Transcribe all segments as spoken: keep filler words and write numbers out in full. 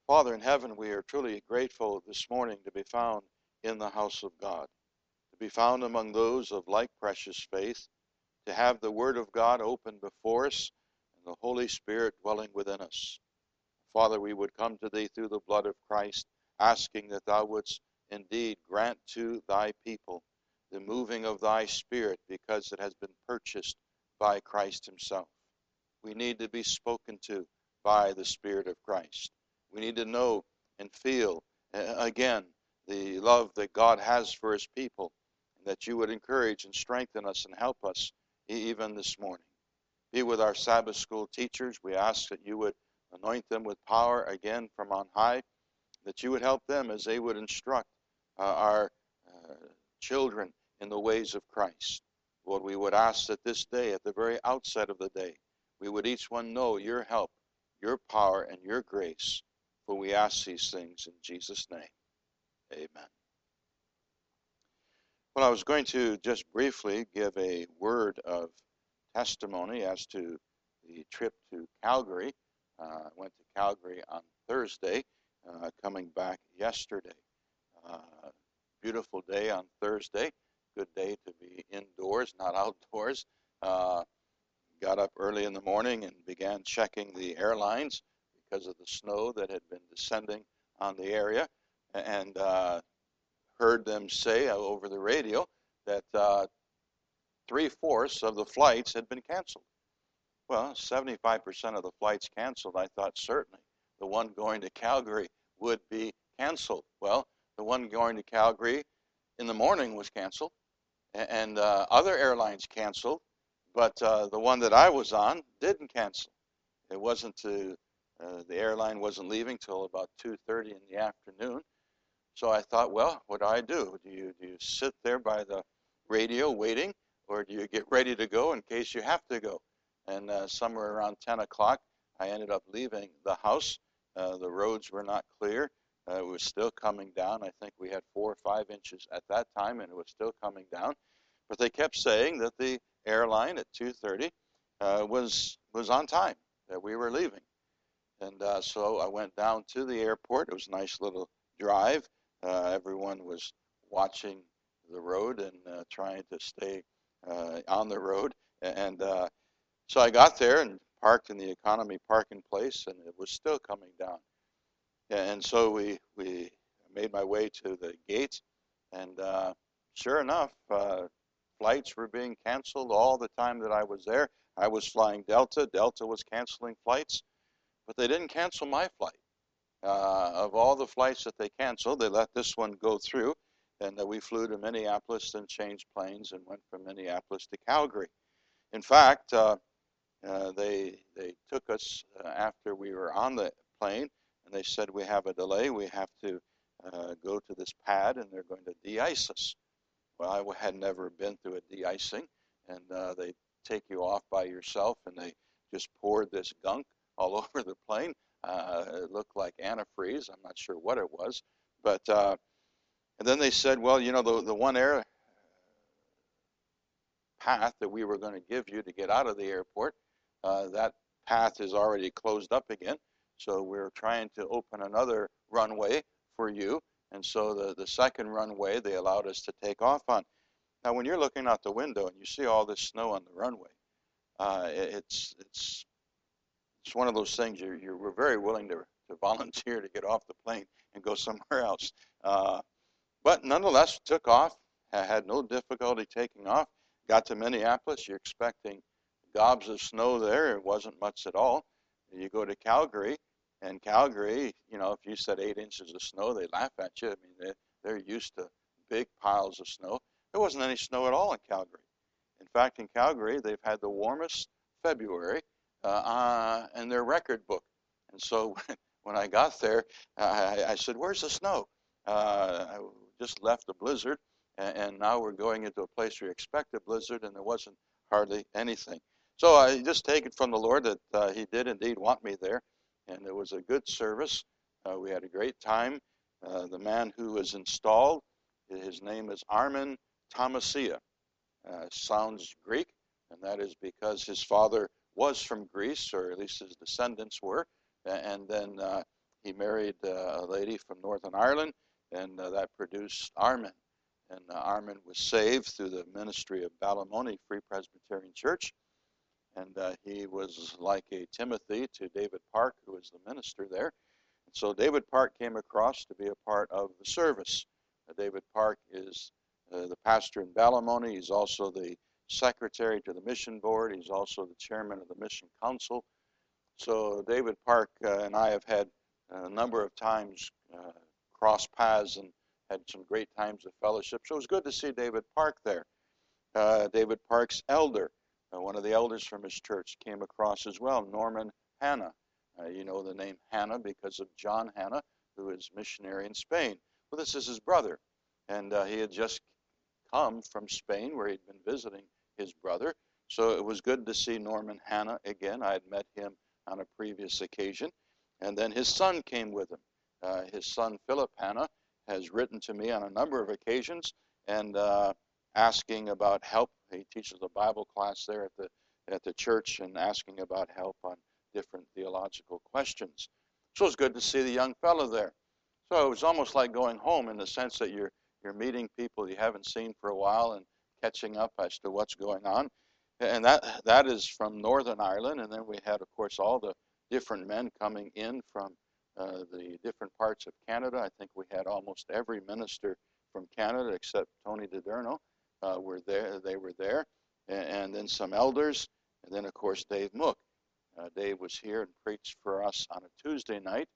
Father in heaven, we are truly grateful this morning to be found in the house of God, to be found among those of like precious faith, to have the Word of God open before us and the Holy Spirit dwelling within us. Father, we would come to Thee through the blood of Christ, asking that Thou wouldst indeed grant to Thy people the moving of Thy Spirit, because it has been purchased by Christ Himself. We need to be spoken to by the Spirit of Christ. We need to know and feel, uh, again, the love that God has for His people, and that You would encourage and strengthen us and help us even this morning. Be with our Sabbath school teachers. We ask that You would anoint them with power again from on high, that You would help them as they would instruct uh, our uh, children in the ways of Christ. Lord, we would ask that this day, at the very outset of the day, we would each one know Your help, Your power, and Your grace. For we ask these things in Jesus' name. Amen. Well, I was going to just briefly give a word of testimony as to the trip to Calgary. Uh, I went to Calgary on Thursday, uh, coming back yesterday. Uh, beautiful day on Thursday. Good day to be indoors, not outdoors. Uh, got up early in the morning and began checking the airlines because of the snow that had been descending on the area, and uh, heard them say over the radio that uh, three-fourths of the flights had been canceled. Well, seventy-five percent of the flights canceled. I thought certainly the one going to Calgary would be canceled. Well, the one going to Calgary in the morning was canceled, and uh, other airlines canceled, but uh, the one that I was on didn't cancel. It wasn't to, uh, the airline wasn't leaving till about two thirty in the afternoon. So I thought, well, what do I do? Do you, do you sit there by the radio waiting, or do you get ready to go in case you have to go? And uh, somewhere around ten o'clock, I ended up leaving the house. Uh, the roads were not clear. Uh, it was still coming down. I think we had four or five inches at that time, and it was still coming down. But they kept saying that the airline at two thirty uh, was was on time, that we were leaving. And uh, so I went down to the airport. It was a nice little drive. Uh, everyone was watching the road and uh, trying to stay uh, on the road. And uh, so I got there and parked in the economy parking place, and it was still coming down. And so we we made my way to the gate, and uh, sure enough, uh, flights were being canceled all the time that I was there. I was flying Delta. Delta was canceling flights, but they didn't cancel my flight. Uh, of all the flights that they canceled, they let this one go through, and uh, we flew to Minneapolis, then changed planes and went from Minneapolis to Calgary. In fact, uh, uh, they they took us uh, after we were on the plane, and they said, we have a delay. We have to uh, go to this pad, and they're going to de-ice us. Well, I had never been through a de-icing, and uh, they take you off by yourself, and they just poured this gunk all over the plane. Uh, it looked like antifreeze. I'm not sure what it was. But uh, and then they said, well, you know, the, the one air path that we were going to give you to get out of the airport, uh, that path is already closed up again. So we're trying to open another runway for you. And so the, the second runway they allowed us to take off on. Now, when you're looking out the window and you see all this snow on the runway, uh, it's it's it's one of those things you're, you're we're very willing to, to volunteer to get off the plane and go somewhere else. Uh, but nonetheless, took off. Had no difficulty taking off. Got to Minneapolis. You're expecting gobs of snow there. It wasn't much at all. You go to Calgary, and Calgary, you know, if you said eight inches of snow, they laugh at you. I mean, they're, they're used to big piles of snow. There wasn't any snow at all in Calgary. In fact, in Calgary, they've had the warmest February uh, uh, in their record book. And so when I got there, I, I said, where's the snow? Uh, I just left the blizzard, and, and now we're going into a place where you expect a blizzard, and there wasn't hardly anything. So I just take it from the Lord that uh, he did indeed want me there, and it was a good service. Uh, we had a great time. Uh, the man who was installed, his name is Armin Thomasia. Uh, sounds Greek, and that is because his father was from Greece, or at least his descendants were, and then uh, he married uh, a lady from Northern Ireland, and uh, that produced Armin. And uh, Armin was saved through the ministry of Ballymoney Free Presbyterian Church. And uh, he was like a Timothy to David Park, who was the minister there. And so David Park came across to be a part of the service. Uh, David Park is uh, the pastor in Ballymoney. He's also the secretary to the mission board. He's also the chairman of the mission council. So David Park uh, and I have had a number of times uh, crossed paths and had some great times of fellowship. So it was good to see David Park there. Uh, David Park's elder, uh, one of the elders from his church, came across as well, Norman Hanna. Uh, you know the name Hanna because of John Hanna, who is missionary in Spain. Well, this is his brother, and uh, he had just come from Spain where he'd been visiting his brother. So it was good to see Norman Hanna again. I had met him on a previous occasion. And then his son came with him. Uh, his son, Philip Hanna, has written to me on a number of occasions and uh, asking about help. He teaches a Bible class there at the at the church and asking about help on different theological questions. So it's good to see the young fellow there. So it was almost like going home in the sense that you're you're meeting people you haven't seen for a while and catching up as to what's going on. And that that is from Northern Ireland. And then we had, of course, all the different men coming in from uh, the different parts of Canada. I think we had almost every minister from Canada except Tony DiDerno uh, were there. They were there. And, and then some elders. And then, of course, Dave Mook. Uh, Dave was here and preached for us on a Tuesday night.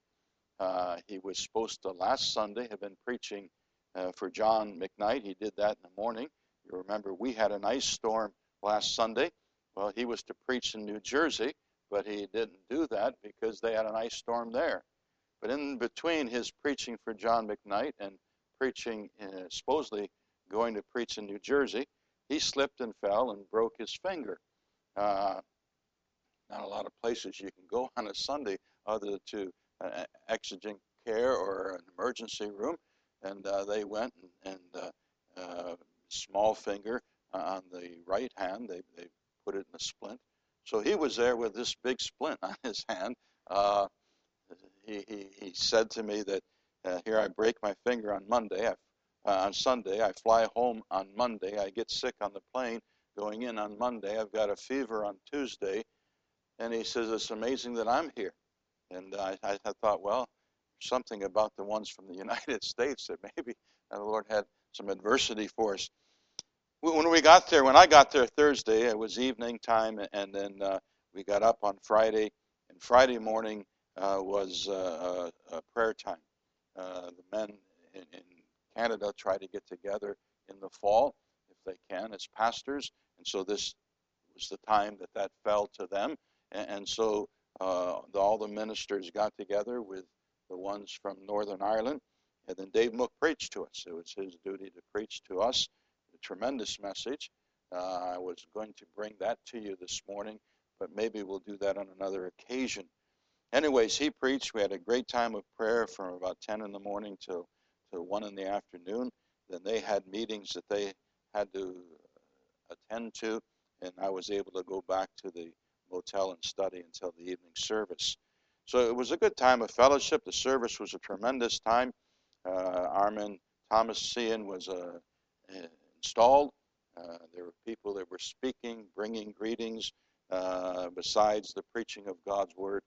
Uh, he was supposed to last Sunday have been preaching uh, for John McKnight. He did that in the morning. You remember we had an ice storm last Sunday. Well, he was to preach in New Jersey, but he didn't do that because they had an ice storm there. But in between his preaching for John McKnight and preaching, uh, supposedly going to preach in New Jersey, he slipped and fell and broke his finger. Uh, not a lot of places you can go on a Sunday other to uh, exigent care or an emergency room. And uh, they went and, and uh, uh, small finger on the right hand, they, they put it in a splint. So he was there with this big splint on his hand. Uh, he, he, he said to me that, uh, here I break my finger on Monday, I, uh, on Sunday, I fly home on Monday, I get sick on the plane going in on Monday, I've got a fever on Tuesday, and he says, it's amazing that I'm here. And I, I, I thought, well, something about the ones from the United States that maybe the Lord had some adversity for us. When we got there, when I got there Thursday, it was evening time, and then uh, we got up on Friday, and Friday morning uh, was uh, a, a prayer time. Uh, the men in, in Canada try to get together in the fall, if they can, as pastors, and so this was the time that that fell to them, and, and so uh, the, all the ministers got together with the ones from Northern Ireland, and then Dave Mook preached to us. It was his duty to preach to us. Tremendous message. Uh, I was going to bring that to you this morning, but maybe we'll do that on another occasion. Anyways, he preached. We had a great time of prayer from about ten in the morning till, till one in the afternoon. Then they had meetings that they had to attend to, and I was able to go back to the motel and study until the evening service. So it was a good time of fellowship. The service was a tremendous time. Uh, Armin Thomasian was a, a installed. Uh, there were people that were speaking, bringing greetings, uh, besides the preaching of God's Word.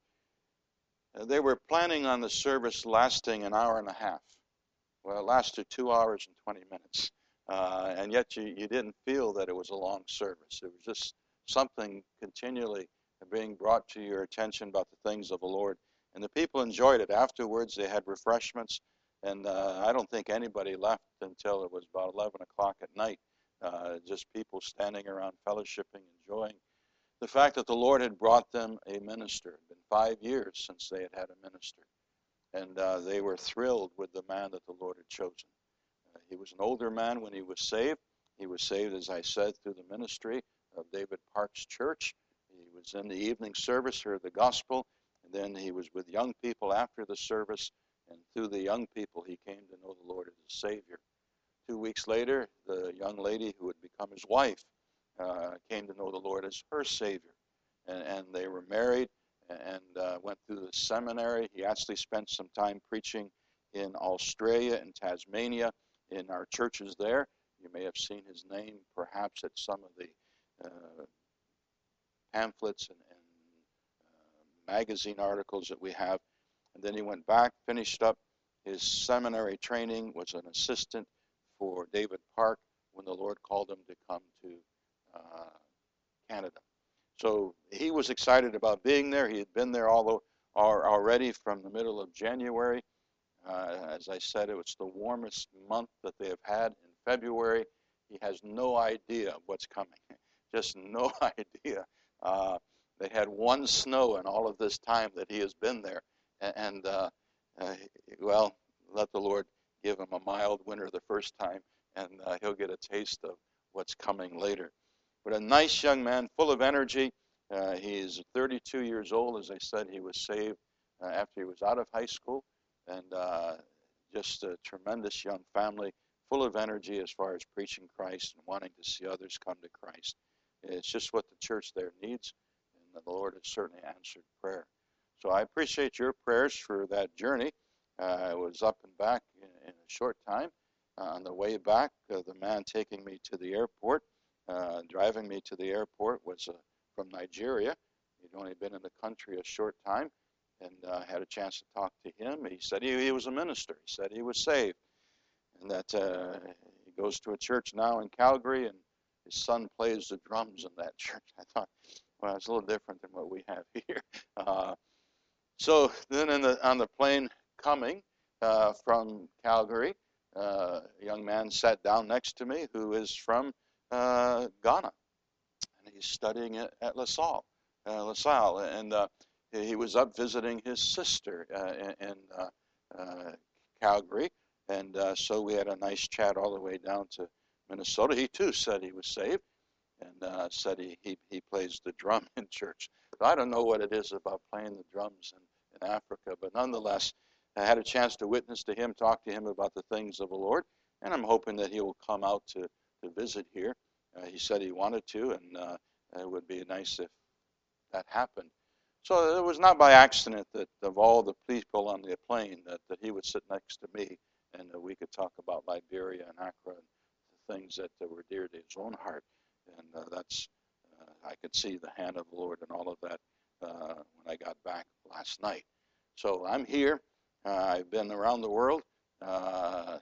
Uh, they were planning on the service lasting an hour and a half. Well, it lasted two hours and twenty minutes. Uh, and yet you, you didn't feel that it was a long service. It was just something continually being brought to your attention about the things of the Lord. And the people enjoyed it. Afterwards, they had refreshments. And uh, I don't think anybody left until it was about eleven o'clock at night. Uh, just people standing around fellowshipping, enjoying the fact that the Lord had brought them a minister. It had been five years since they had had a minister. And uh, they were thrilled with the man that the Lord had chosen. Uh, he was an older man when he was saved. He was saved, as I said, through the ministry of David Park's church. He was in the evening service, heard the gospel, and then he was with young people after the service. And through the young people, he came to know the Lord as his Savior. Two weeks later, the young lady who had become his wife uh, came to know the Lord as her Savior. And, and they were married, and uh, went through the seminary. He actually spent some time preaching in Australia and Tasmania in our churches there. You may have seen his name perhaps at some of the uh, pamphlets and, and uh, magazine articles that we have. And then he went back, finished up his seminary training, was an assistant for David Park when the Lord called him to come to uh, Canada. So he was excited about being there. He had been there all, already from the middle of January. Uh, as I said, it was the warmest month that they have had in February. He has no idea what's coming, just no idea. Uh, they had one snow in all of this time that he has been there. And, uh, uh, well, let the Lord give him a mild winter the first time, and uh, he'll get a taste of what's coming later. But a nice young man, full of energy. Uh, he's thirty-two years old. As I said, he was saved uh, after he was out of high school. And uh, just a tremendous young family, full of energy as far as preaching Christ and wanting to see others come to Christ. It's just what the church there needs, and the Lord has certainly answered prayer. So I appreciate your prayers for that journey. Uh, I was up and back in, in a short time. Uh, on the way back, uh, the man taking me to the airport, uh, driving me to the airport, was uh, from Nigeria. He'd only been in the country a short time, and uh, had a chance to talk to him. He said he, he was a minister. He said he was saved, and that uh, he goes to a church now in Calgary, and his son plays the drums in that church. I thought, well, it's a little different than what we have here. Uh, so then in the, on the plane coming uh, from Calgary, uh, a young man sat down next to me who is from uh, Ghana, and he's studying at, at La Salle, uh, La Salle, and uh, he was up visiting his sister uh, in, in uh, uh, Calgary, and uh, so we had a nice chat all the way down to Minnesota. He too said he was saved, and uh, said he, he, he plays the drum in church. So I don't know what it is about playing the drums in, in Africa, but nonetheless, I had a chance to witness to him, talk to him about the things of the Lord, and I'm hoping that he will come out to, to visit here. Uh, he said he wanted to, and uh, it would be nice if that happened. So it was not by accident that of all the people on the plane that, that he would sit next to me, and uh, we could talk about Liberia and Accra and the things that uh, were dear to his own heart. And uh, that's, uh, I could see the hand of the Lord and all of that uh, when I got back last night. So I'm here. Uh, I've been around the world. Uh,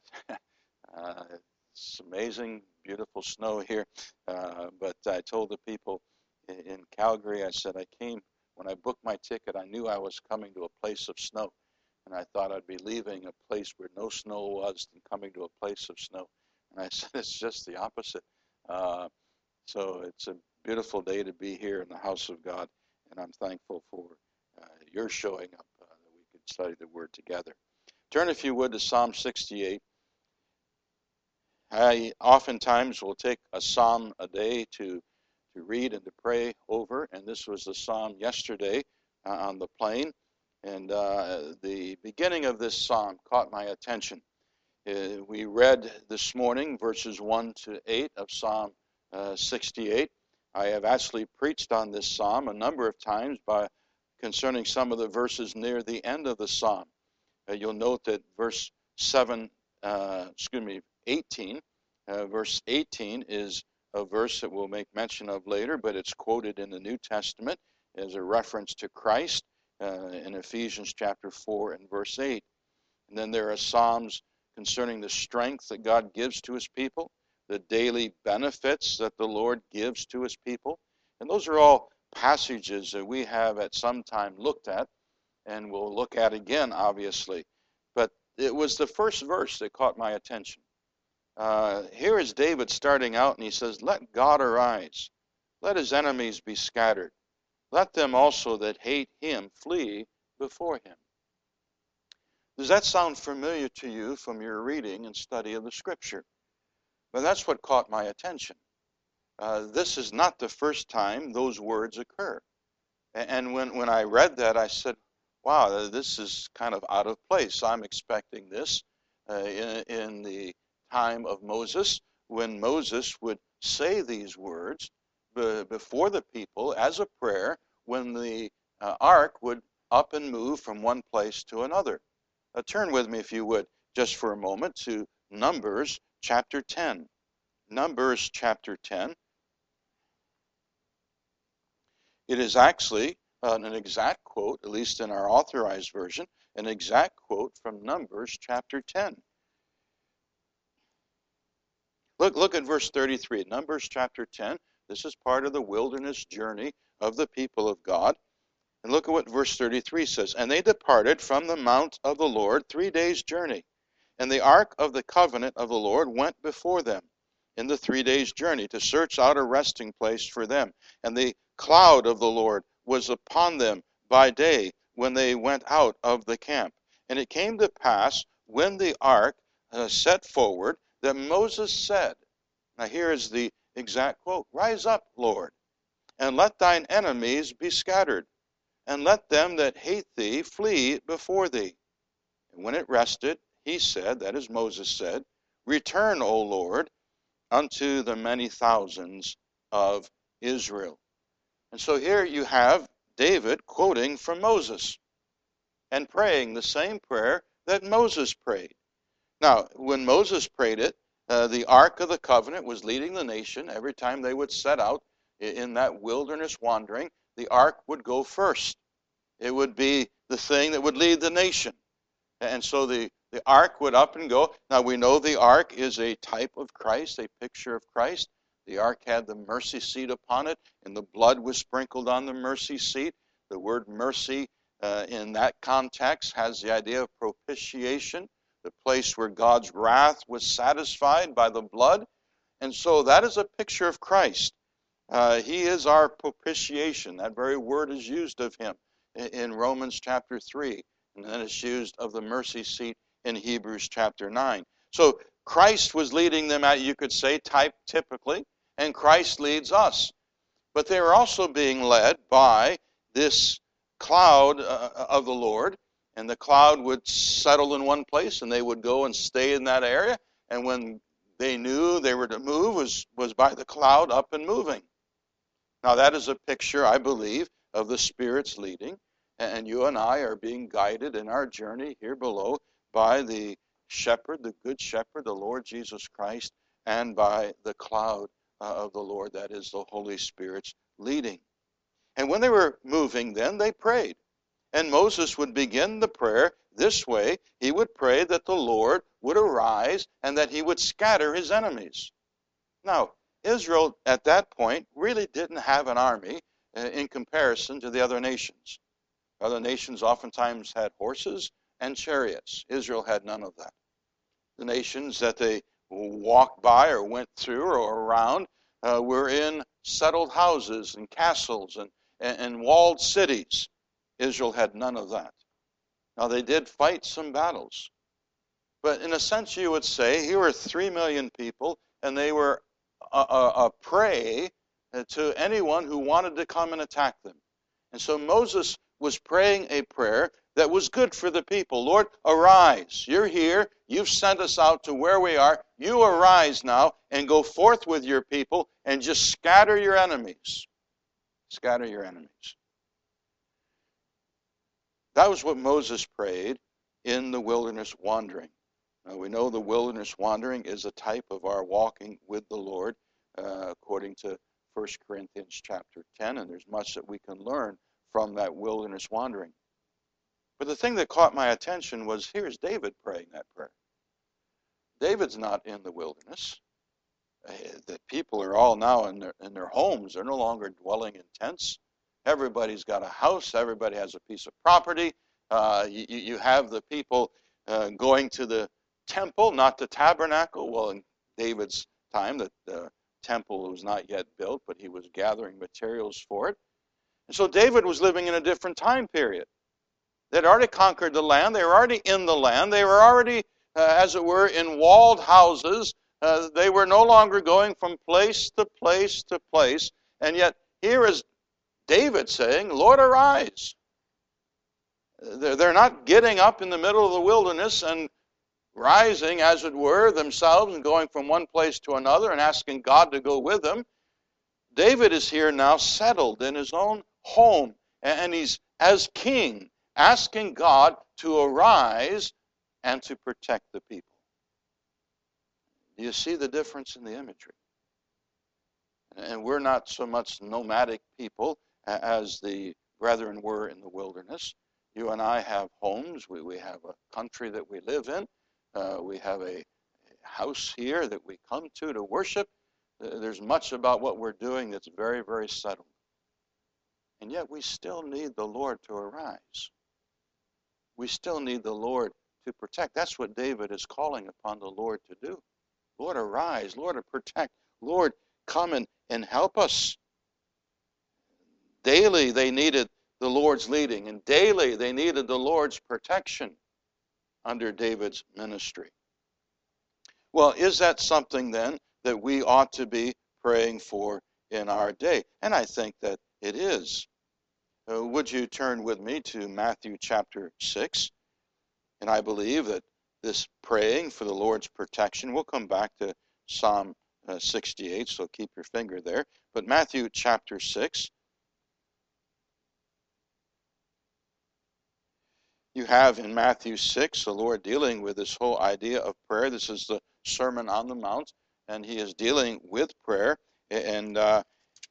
uh, it's amazing, beautiful snow here. Uh, but I told the people in, in Calgary, I said I came, when I booked my ticket, I knew I was coming to a place of snow. And I thought I'd be leaving a place where no snow was and coming to a place of snow. And I said, it's just the opposite. Uh, so it's a beautiful day to be here in the house of God. And I'm thankful for uh, your showing up uh, that we could study the Word together. Turn, if you would, to Psalm sixty-eight. I oftentimes will take a psalm a day to, to read and to pray over. And this was the psalm yesterday uh, on the plane. And uh, the beginning of this psalm caught my attention. Uh, we read this morning verses one to eight of Psalm uh, sixty-eight. I have actually preached on this psalm a number of times by concerning some of the verses near the end of the psalm. Uh, you'll note that verse seven, uh, excuse me, eighteen, uh, verse eighteen is a verse that we'll make mention of later, but it's quoted in the New Testament as a reference to Christ uh, in Ephesians chapter four and verse eight. And then there are psalms concerning the strength that God gives to his people, the daily benefits that the Lord gives to his people. And those are all passages that we have at some time looked at, and we'll look at again, obviously. But it was the first verse that caught my attention. Uh, here is David starting out, and he says, let God arise. Let his enemies be scattered. Let them also that hate him flee before him. Does that sound familiar to you from your reading and study of the Scripture? Well, that's what caught my attention. Uh, this is not the first time those words occur. And when, when I read that, I said, wow, this is kind of out of place. I'm expecting this uh, in, in the time of Moses, when Moses would say these words be, before the people as a prayer when the uh, ark would up and move from one place to another. Uh, turn with me, if you would, just for a moment to Numbers chapter ten. Numbers chapter ten. It is actually uh, an exact quote, at least in our authorized version, an exact quote from Numbers chapter ten. Look, look at verse thirty-three. Numbers chapter ten. This is part of the wilderness journey of the people of God. And look at what verse thirty-three says. And they departed from the mount of the Lord three days' journey. And the ark of the covenant of the Lord went before them in the three days' journey to search out a resting place for them. And the cloud of the Lord was upon them by day when they went out of the camp. And it came to pass when the ark uh, set forward that Moses said, now here is the exact quote, Rise up, Lord, and let thine enemies be scattered, and let them that hate thee flee before thee. And when it rested, he said, that is Moses said, Return, O Lord, unto the many thousands of Israel. And so here you have David quoting from Moses and praying the same prayer that Moses prayed. Now, when Moses prayed it, uh, the Ark of the Covenant was leading the nation. Every time they would set out in that wilderness wandering, the Ark would go first. It would be the thing that would lead the nation. And so the, the Ark would up and go. Now, we know the Ark is a type of Christ, a picture of Christ. The Ark had the mercy seat upon it, and the blood was sprinkled on the mercy seat. The word mercy uh, in that context has the idea of propitiation, the place where God's wrath was satisfied by the blood. And so that is a picture of Christ. Uh, he is our propitiation. That very word is used of him in Romans chapter three. And then it's used of the mercy seat in Hebrews chapter nine. So Christ was leading them out, you could say, type typically, and Christ leads us. But they were also being led by this cloud uh, of the Lord, and the cloud would settle in one place, and they would go and stay in that area. And when they knew they were to move, was, was by the cloud up and moving. Now that is a picture, I believe, of the Spirit's leading. And you and I are being guided in our journey here below by the shepherd, the good shepherd, the Lord Jesus Christ, and by the cloud uh, of the Lord, that is the Holy Spirit's leading. And when they were moving then, they prayed. And Moses would begin the prayer this way. He would pray that the Lord would arise and that he would scatter his enemies. Now, Israel at that point really didn't have an army uh, in comparison to the other nations. Other nations oftentimes had horses and chariots. Israel had none of that. The nations that they walked by or went through or around uh, were in settled houses and castles and, and, and walled cities. Israel had none of that. Now, they did fight some battles. But in a sense, you would say, here were three million people, and they were a, a, a prey to anyone who wanted to come and attack them. And so Moses was praying a prayer that was good for the people. Lord, arise. You're here. You've sent us out to where we are. You arise now and go forth with your people and just scatter your enemies. Scatter your enemies. That was what Moses prayed in the wilderness wandering. Now, we know the wilderness wandering is a type of our walking with the Lord, uh, according to First Corinthians chapter ten, and there's much that we can learn from that wilderness wandering. But the thing that caught my attention was, here's David praying that prayer. David's not in the wilderness. Uh, the people are all now in their, in their homes. They're no longer dwelling in tents. Everybody's got a house. Everybody has a piece of property. Uh, you, you have the people uh, going to the temple, not the tabernacle. Well, in David's time, the, the temple was not yet built, but he was gathering materials for it. And so David was living in a different time period. They'd already conquered the land. They were already in the land. They were already, uh, as it were, in walled houses. Uh, they were no longer going from place to place to place. And yet, here is David saying, Lord, arise. They're, they're not getting up in the middle of the wilderness and rising, as it were, themselves and going from one place to another and asking God to go with them. David is here now settled in his own home, And he's, as king, asking God to arise and to protect the people. Do you see the difference in the imagery? And we're not so much nomadic people as the brethren were in the wilderness. You and I have homes. We, we have a country that we live in. Uh, we have a house here that we come to to worship. Uh, there's much about what we're doing that's very, very settled. And yet we still need the Lord to arise. We still need the Lord to protect. That's what David is calling upon the Lord to do. Lord, arise. Lord, protect. Lord, come and, and help us. Daily they needed the Lord's leading, and daily they needed the Lord's protection under David's ministry. Well, is that something then that we ought to be praying for in our day? And I think that it is. Uh, would you turn with me to Matthew chapter six? And I believe that this praying for the Lord's protection, we'll come back to Psalm uh, sixty-eight, so keep your finger there. But Matthew chapter six, you have in Matthew six the Lord dealing with this whole idea of prayer. This is the Sermon on the Mount, and he is dealing with prayer. And uh,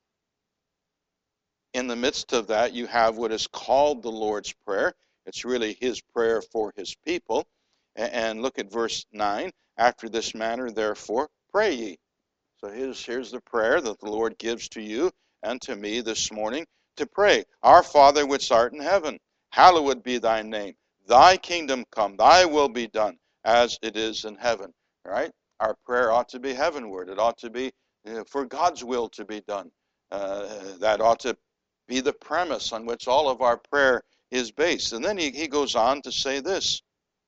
in the midst of that, you have what is called the Lord's Prayer. It's really his prayer for his people. And look at verse nine. After this manner, therefore, pray ye. So here's, here's the prayer that the Lord gives to you and to me this morning to pray. Our Father which art in heaven, hallowed be thy name. Thy kingdom come, thy will be done, as it is in heaven. All right? Our prayer ought to be heavenward. It ought to be uh, for God's will to be done. Uh, that ought to be the premise on which all of our prayer is based. And then he, he goes on to say this.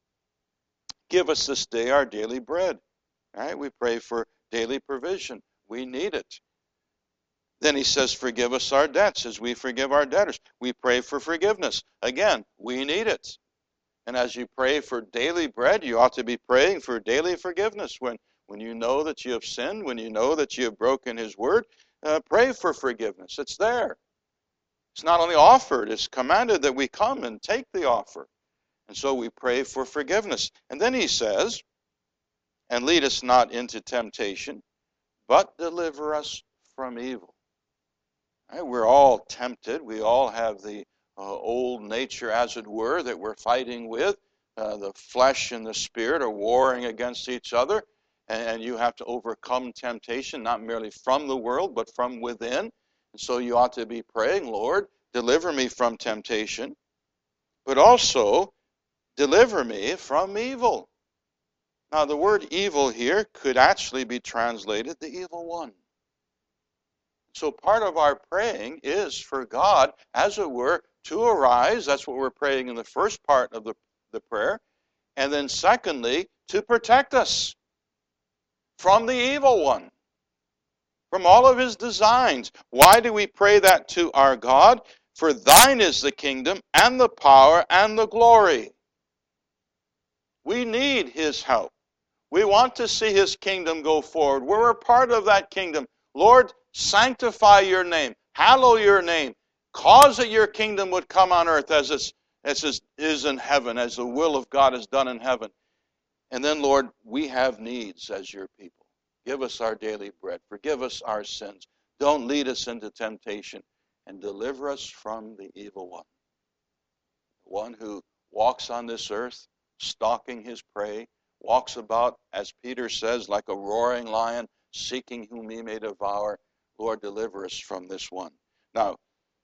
Give us this day our daily bread. All right? We pray for daily provision. We need it. Then he says, forgive us our debts as we forgive our debtors. We pray for forgiveness. Again, we need it. And as you pray for daily bread, you ought to be praying for daily forgiveness. When, when you know that you have sinned, when you know that you have broken his word, uh, pray for forgiveness. It's there. It's not only offered, it's commanded that we come and take the offer. And so we pray for forgiveness. And then he says, and lead us not into temptation, but deliver us from evil. Right? We're all tempted. We all have the uh, old nature, as it were, that we're fighting with. Uh, the flesh and the spirit are warring against each other. And, and you have to overcome temptation, not merely from the world, but from within. And so you ought to be praying, Lord, deliver me from temptation, but also deliver me from evil. Now, the word evil here could actually be translated the evil one. So part of our praying is for God, as it were, to arise. That's what we're praying in the first part of the, the prayer. And then secondly, to protect us from the evil one, from all of his designs. Why do we pray that to our God? For thine is the kingdom and the power and the glory. We need his help. We want to see his kingdom go forward. We're a part of that kingdom. Lord, sanctify your name. Hallow your name. Cause that your kingdom would come on earth as it as is in heaven, as the will of God is done in heaven. And then, Lord, we have needs as your people. Give us our daily bread. Forgive us our sins. Don't lead us into temptation. And deliver us from the evil one. The one who walks on this earth, stalking his prey, walks about, as Peter says, like a roaring lion, seeking whom he may devour. Lord, deliver us from this one. Now,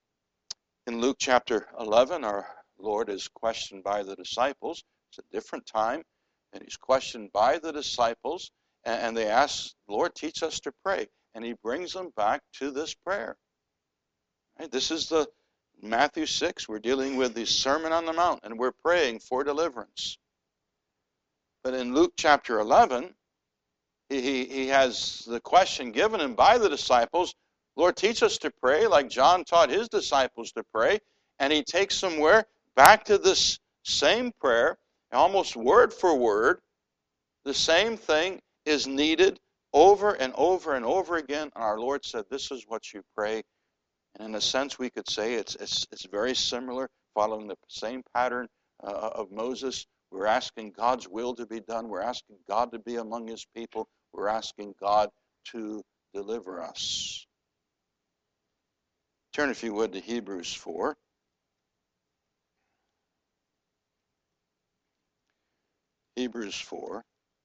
in Luke chapter eleven, our Lord is questioned by the disciples. It's a different time, and he's questioned by the disciples, and they ask, Lord, teach us to pray. And he brings them back to this prayer. Right? This is the Matthew six. We're dealing with the Sermon on the Mount, and we're praying for deliverance. But in Luke chapter eleven, he, he, he has the question given him by the disciples, Lord, teach us to pray like John taught his disciples to pray. And he takes them where? Back to this same prayer, almost word for word. The same thing is needed over and over and over again. And our Lord said, this is what you pray. And in a sense, we could say it's, it's, it's very similar, following the same pattern uh, of Moses. We're asking God's will to be done. We're asking God to be among his people. We're asking God to deliver us. Turn, if you would, to Hebrews four. Hebrews four.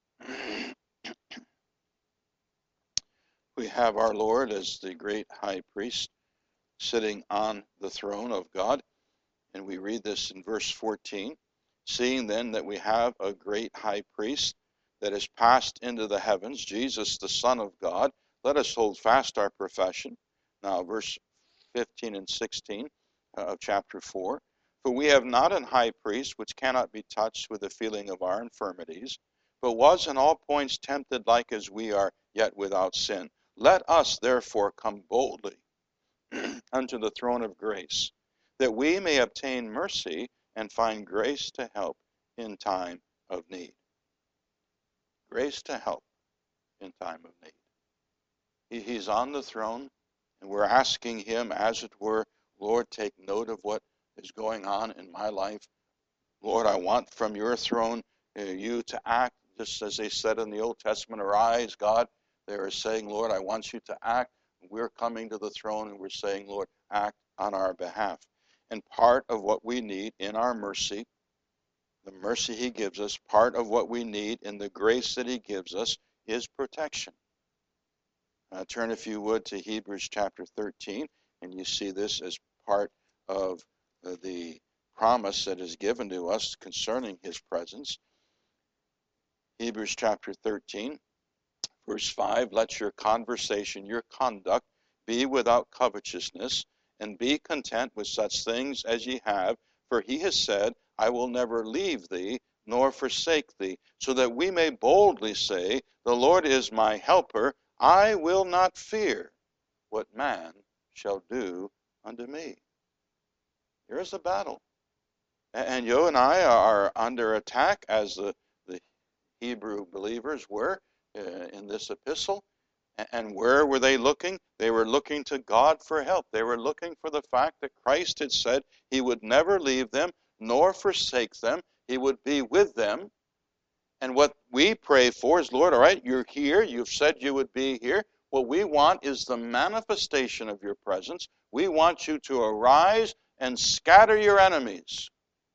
We have our Lord as the great high priest sitting on the throne of God. And we read this in verse fourteen. Seeing then that we have a great high priest that is passed into the heavens, Jesus the Son of God, let us hold fast our profession. Now, verse fifteen and sixteen of chapter four. For we have not an high priest which cannot be touched with the feeling of our infirmities, but was in all points tempted like as we are, yet without sin. Let us therefore come boldly unto the throne of grace, that we may obtain mercy and find grace to help in time of need. Grace to help in time of need. He, he's on the throne, and we're asking him, as it were, Lord, take note of what is going on in my life. Lord, I want from your throne uh, you to act, just as they said in the Old Testament, arise, God. They are saying, Lord, I want you to act. We're coming to the throne and we're saying, Lord, act on our behalf. And part of what we need in our mercy, the mercy he gives us, part of what we need in the grace that he gives us is protection. Uh, turn, if you would, to Hebrews chapter thirteen, and you see this as part of uh, the promise that is given to us concerning his presence. Hebrews chapter thirteen, verse five, let your conversation, your conduct, be without covetousness, and be content with such things as ye have, for he has said, I will never leave thee, nor forsake thee, so that we may boldly say, the Lord is my helper, I will not fear what man shall do unto me. Here is a battle. And you and I are under attack, as the, the Hebrew believers were uh, in this epistle. And where were they looking? They were looking to God for help. They were looking for the fact that Christ had said he would never leave them nor forsake them. He would be with them. And what we pray for is, Lord, all right, you're here. You've said you would be here. What we want is the manifestation of your presence. We want you to arise and scatter your enemies.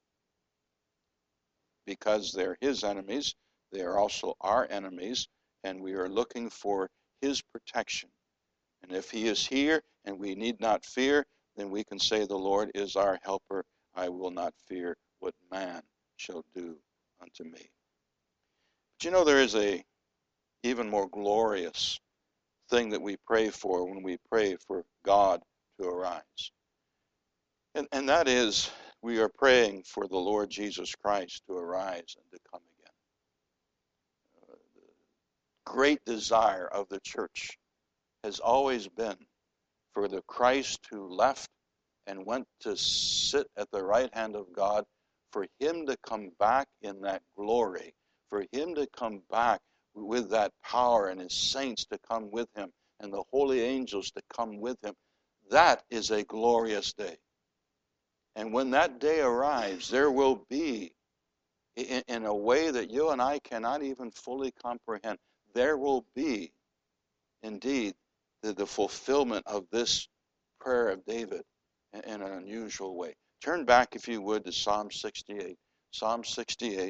Because they're his enemies, they are also our enemies, and we are looking for his protection. And if he is here and we need not fear, then we can say, the Lord is our helper. I will not fear what man shall do unto me. But you know, there is a even more glorious thing that we pray for when we pray for God to arise. And, and that is, we are praying for the Lord Jesus Christ to arise and to come again. Uh, the great desire of the church has always been for the Christ who left and went to sit at the right hand of God, for him to come back in that glory, for him to come back with that power, and his saints to come with him, and the holy angels to come with him. That is a glorious day. And when that day arrives, there will be, in, in a way that you and I cannot even fully comprehend, there will be, indeed, the, the fulfillment of this prayer of David in, in an unusual way. Turn back, if you would, to Psalm sixty-eight. Psalm sixty-eight.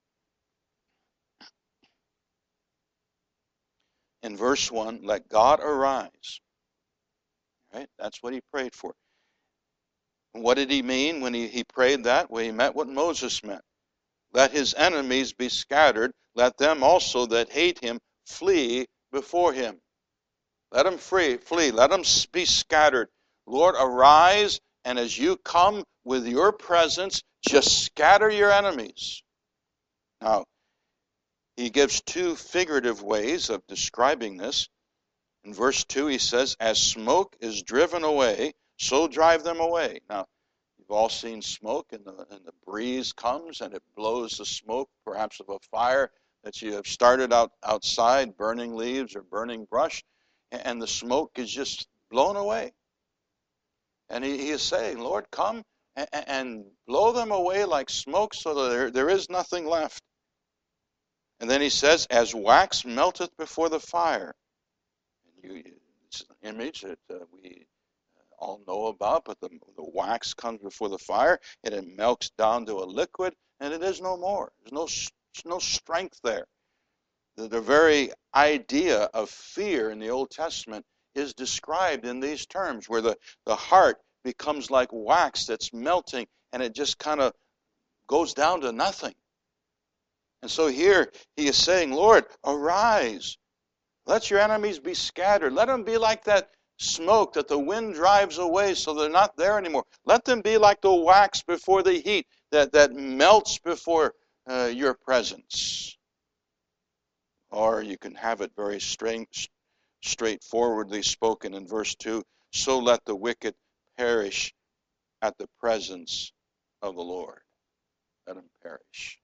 In verse one, let God arise. Right? That's what he prayed for. And what did he mean when he, he prayed that? Well, he meant what Moses meant. Let his enemies be scattered. Let them also that hate him flee before him. Let them free, flee. Let them be scattered. Lord, arise, and as you come with your presence, just scatter your enemies. Now, he gives two figurative ways of describing this. In verse two, he says, as smoke is driven away, so drive them away. Now, you've all seen smoke, and the, and the breeze comes, and it blows the smoke, perhaps of a fire that you have started out outside, burning leaves or burning brush, and the smoke is just blown away. And he, he is saying, Lord, come and, and blow them away like smoke so that there, there is nothing left. And then he says, as wax melteth before the fire. And you, it's an image that uh, we all know about, but the, the wax comes before the fire, and it melts down to a liquid, and it is no more. There's no, no strength there. The, the very idea of fear in the Old Testament is described in these terms, where the, the heart becomes like wax that's melting, and it just kind of goes down to nothing. And so here he is saying, Lord, arise. Let your enemies be scattered. Let them be like that smoke that the wind drives away so they're not there anymore. Let them be like the wax before the heat that, that melts before uh, your presence. Or you can have it very straight, straightforwardly spoken in verse two. So let the wicked perish at the presence of the Lord. Let them perish.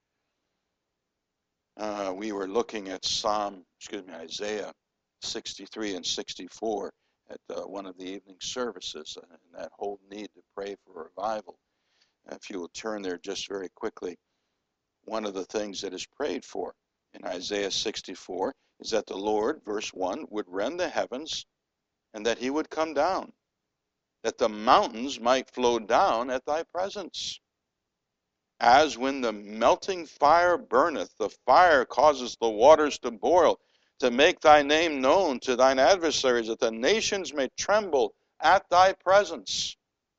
Uh, we were looking at Psalm, excuse me, Isaiah sixty-three and sixty-four at uh, one of the evening services, uh, and that whole need to pray for revival. If you will turn there just very quickly, one of the things that is prayed for in Isaiah sixty-four is that the Lord, verse one, would rend the heavens and that he would come down, that the mountains might flow down at thy presence. As when the melting fire burneth, the fire causes the waters to boil, to make thy name known to thine adversaries, that the nations may tremble at thy presence.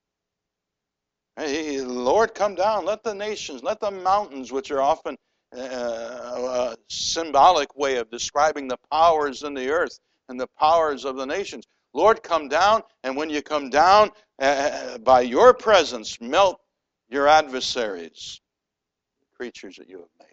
Hey, Lord, come down. Let the nations, let the mountains, which are often uh, a symbolic way of describing the powers in the earth and the powers of the nations. Lord, come down, and when you come down, uh, by your presence, melt your adversaries, the creatures that you have made.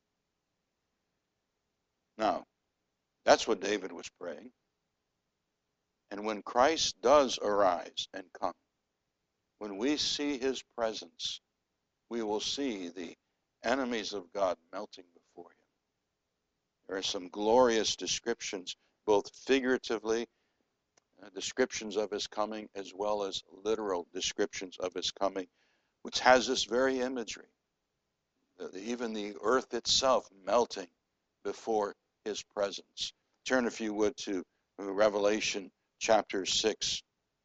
Now, that's what David was praying. And when Christ does arise and come, when we see his presence, we will see the enemies of God melting before him. There are some glorious descriptions, both figuratively, uh, descriptions of his coming, as well as literal descriptions of his coming, which has this very imagery. Uh, even the earth itself melting before his presence. Turn, if you would, to Revelation chapter six.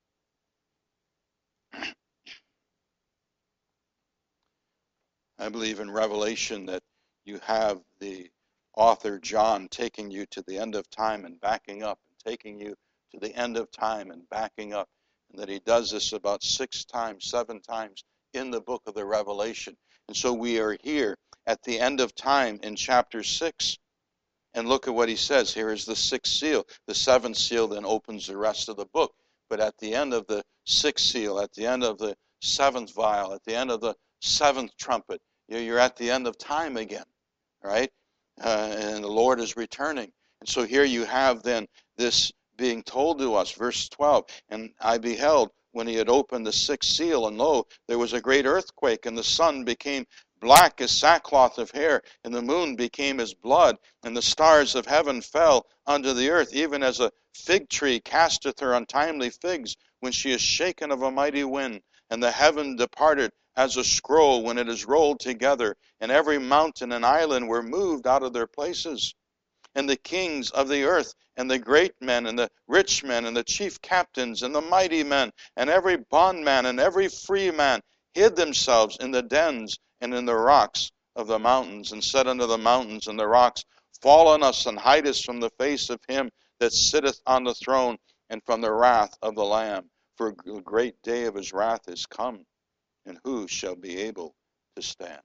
I believe in Revelation that you have the author John taking you to the end of time and backing up, and taking you to the end of time and backing up, and that he does this about six times, seven times in the book of the Revelation. And so we are here at the end of time in chapter six. And look at what he says. Here is the sixth seal. The seventh seal then opens the rest of the book. But at the end of the sixth seal, at the end of the seventh vial, at the end of the seventh trumpet, you're at the end of time again, right? Uh, and the Lord is returning. And so here you have then this being told to us, verse twelve, and I beheld when he had opened the sixth seal, and lo, there was a great earthquake, and the sun became black as sackcloth of hair, and the moon became as blood, and the stars of heaven fell unto the earth, even as a fig tree casteth her untimely figs when she is shaken of a mighty wind. And the heaven departed as a scroll when it is rolled together, and every mountain and island were moved out of their places. And the kings of the earth, and the great men, and the rich men, and the chief captains, and the mighty men, and every bondman, and every free man, hid themselves in the dens and in the rocks of the mountains, and said unto the mountains and the rocks, Fall on us, and hide us from the face of him that sitteth on the throne, and from the wrath of the Lamb. For the great day of his wrath is come, and who shall be able to stand?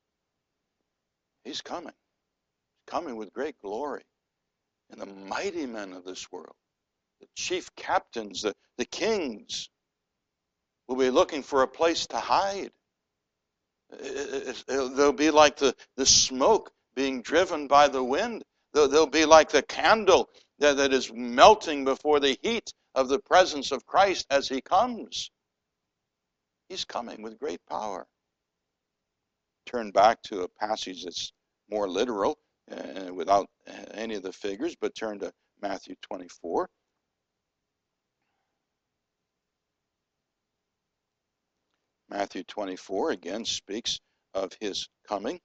He's coming. He's coming with great glory. And the mighty men of this world, the chief captains, the, the kings, will be looking for a place to hide. It, it, it, they'll be like the, the smoke being driven by the wind. They'll, they'll be like the candle that, that is melting before the heat of the presence of Christ as he comes. He's coming with great power. Turn back to a passage that's more literal, uh, without any of the figures, but turn to Matthew twenty-four. Matthew twenty-four again speaks of his coming.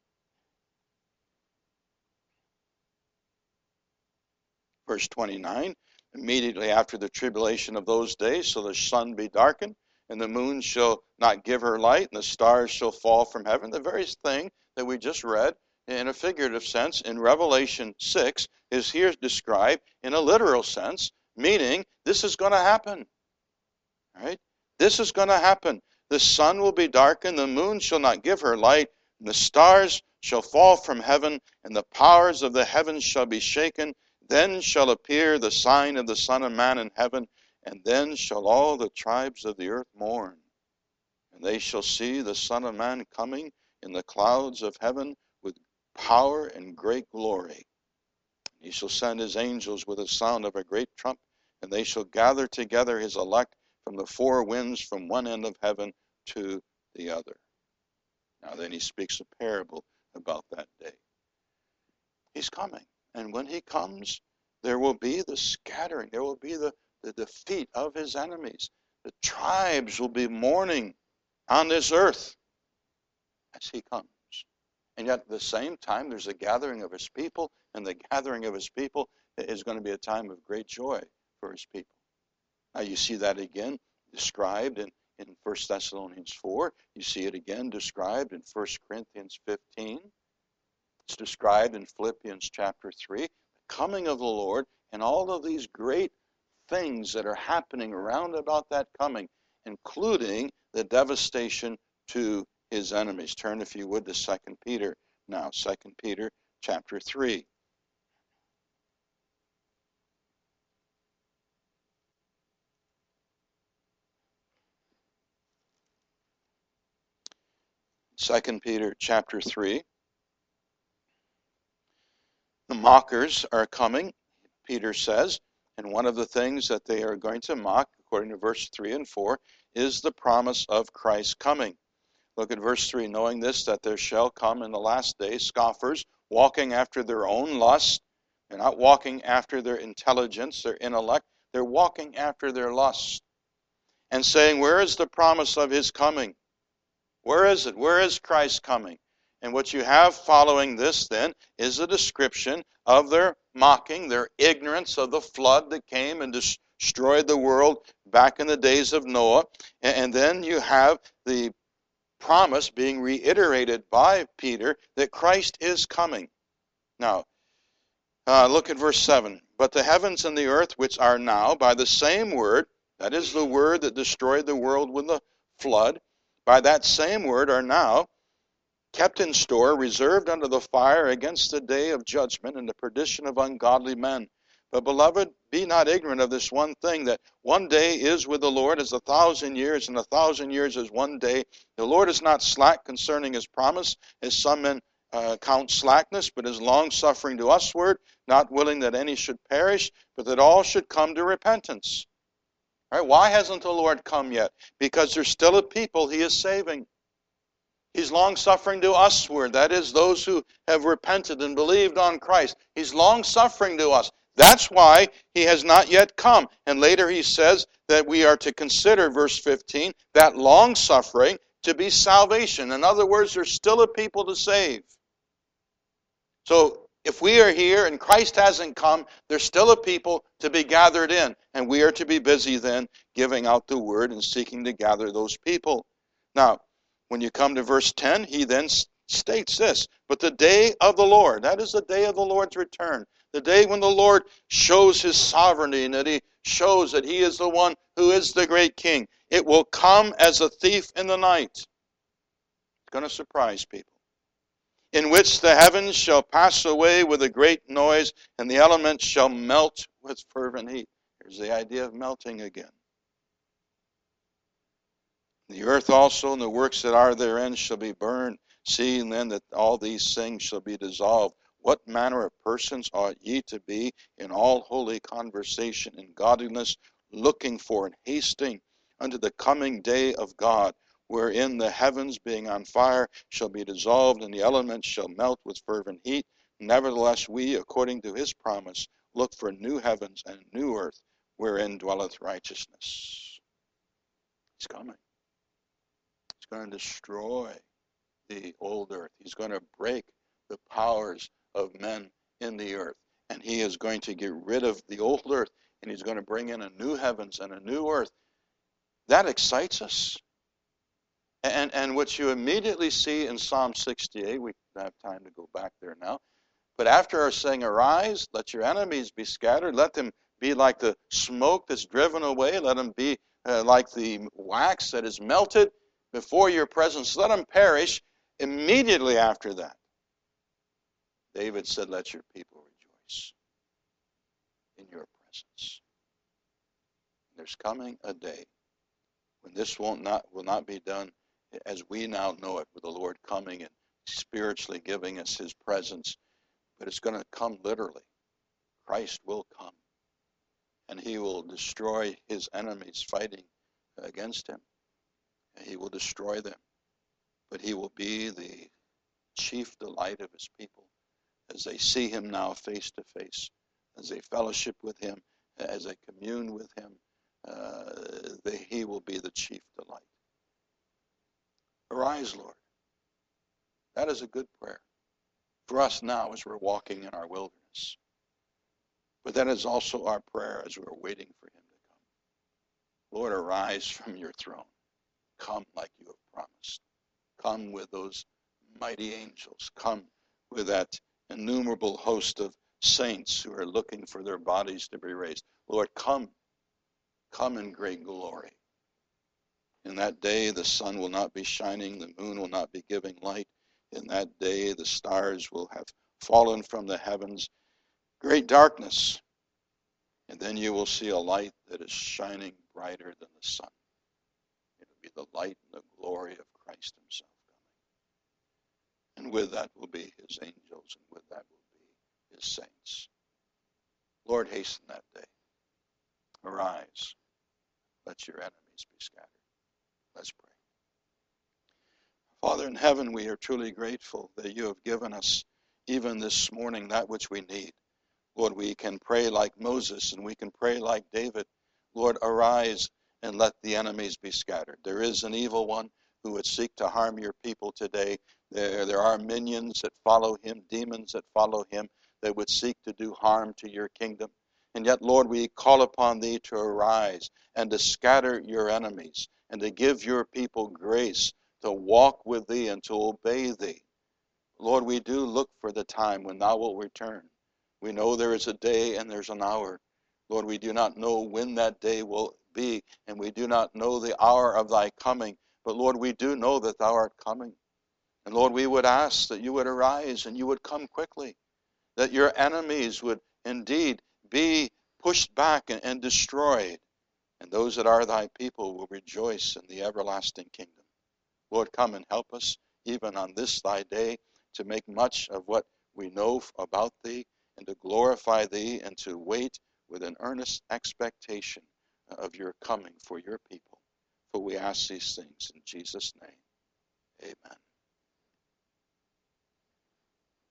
Verse twenty-nine, immediately after the tribulation of those days shall the sun be darkened, and the moon shall not give her light, and the stars shall fall from heaven. The very thing that we just read in a figurative sense in Revelation six is here described in a literal sense, meaning this is going to happen. Right? This is going to happen. The sun will be darkened, the moon shall not give her light, and the stars shall fall from heaven, and the powers of the heavens shall be shaken. Then shall appear the sign of the Son of Man in heaven, and then shall all the tribes of the earth mourn. And they shall see the Son of Man coming in the clouds of heaven with power and great glory. He shall send his angels with the sound of a great trump, and they shall gather together his elect from the four winds, from one end of heaven to the other. Now then he speaks a parable about that day. He's coming. And when he comes, there will be the scattering. There will be the, the defeat of his enemies. The tribes will be mourning on this earth as he comes. And yet at the same time, there's a gathering of his people, and the gathering of his people is going to be a time of great joy for his people. Now you see that again described in, in First Thessalonians four. You see it again described in First Corinthians fifteen. It's described in Philippians chapter three. The coming of the Lord and all of these great things that are happening around about that coming, including the devastation to his enemies. Turn, if you would, to Second Peter now. Second Peter chapter three. Second Peter chapter three. The mockers are coming, Peter says, and one of the things that they are going to mock, according to verse three and four, is the promise of Christ's coming. Look at verse three. Knowing this, that there shall come in the last days scoffers, walking after their own lust. They're not walking after their intelligence, their intellect. They're walking after their lust. And saying, where is the promise of his coming? Where is it? Where is Christ coming? And what you have following this then is a description of their mocking, their ignorance of the flood that came and destroyed the world back in the days of Noah. And then you have the promise being reiterated by Peter that Christ is coming. Now, uh, look at verse seven. But the heavens and the earth, which are now, by the same word, that is the word that destroyed the world with the flood, by that same word are now kept in store, reserved unto the fire against the day of judgment and the perdition of ungodly men. But, beloved, be not ignorant of this one thing, that one day is with the Lord as a thousand years, and a thousand years as one day. The Lord is not slack concerning his promise, as some men uh, count slackness, but is long-suffering to usward, not willing that any should perish, but that all should come to repentance. All right, why hasn't the Lord come yet? Because there's still a people he is saving. He's long-suffering to usward, that is, those who have repented and believed on Christ. He's long-suffering to us. That's why he has not yet come. And later he says that we are to consider, verse fifteen, that long-suffering to be salvation. In other words, there's still a people to save. So if we are here and Christ hasn't come, there's still a people to be gathered in. And we are to be busy then giving out the word and seeking to gather those people. Now, when you come to verse ten, he then states this, but the day of the Lord, that is the day of the Lord's return, the day when the Lord shows his sovereignty and that he shows that he is the one who is the great king. It will come as a thief in the night. It's going to surprise people. In which the heavens shall pass away with a great noise, and the elements shall melt with fervent heat. Here's the idea of melting again. The earth also and the works that are therein shall be burned, seeing then that all these things shall be dissolved. What manner of persons ought ye to be in all holy conversation and godliness, looking for and hasting unto the coming day of God, wherein the heavens being on fire shall be dissolved, and the elements shall melt with fervent heat. Nevertheless we, according to his promise, look for new heavens and a new earth, wherein dwelleth righteousness. He's coming. He's going to destroy the old earth. He's going to break the powers of men in the earth. And he is going to get rid of the old earth, and he's going to bring in a new heavens and a new earth. That excites us. And, and what you immediately see in Psalm sixty-eight, we don't have time to go back there now, but after our saying, arise, let your enemies be scattered, let them be like the smoke that's driven away, let them be uh, like the wax that is melted before your presence, let them perish. Immediately after that, David said, let your people rejoice in your presence. There's coming a day when this won't not will not be done as we now know it, with the Lord coming and spiritually giving us his presence, but it's going to come literally. Christ will come, and he will destroy his enemies fighting against him. And he will destroy them, but he will be the chief delight of his people as they see him now face to face, as they fellowship with him, as they commune with him. Uh, they, he will be the chief delight. Arise, Lord. That is a good prayer for us now as we're walking in our wilderness. But that is also our prayer as we're waiting for him to come. Lord, arise from your throne. Come like you have promised. Come with those mighty angels. Come with that innumerable host of saints who are looking for their bodies to be raised. Lord, come. Come in great glory. In that day, the sun will not be shining, the moon will not be giving light. In that day, the stars will have fallen from the heavens. Great darkness. And then you will see a light that is shining brighter than the sun. It will be the light and the glory of Christ himself coming. And with that will be his angels, and with that will be his saints. Lord, hasten that day. Arise. Let your enemies be scattered. Let's pray. Father in heaven, we are truly grateful that you have given us even this morning that which we need. Lord, we can pray like Moses and we can pray like David. Lord, arise and let the enemies be scattered. There is an evil one who would seek to harm your people today. There, there are minions that follow him, demons that follow him, that would seek to do harm to your kingdom. And yet, Lord, we call upon thee to arise and to scatter your enemies and to give your people grace to walk with thee and to obey thee. Lord, we do look for the time when thou wilt return. We know there is a day and there's an hour. Lord, we do not know when that day will be, and we do not know the hour of thy coming. But Lord, we do know that thou art coming. And Lord, we would ask that you would arise and you would come quickly, that your enemies would indeed be pushed back and, and destroyed, and those that are thy people will rejoice in the everlasting kingdom. Lord, come and help us even on this thy day to make much of what we know about thee, and to glorify thee, and to wait with an earnest expectation of your coming for your people. For we ask these things in Jesus' name. Amen.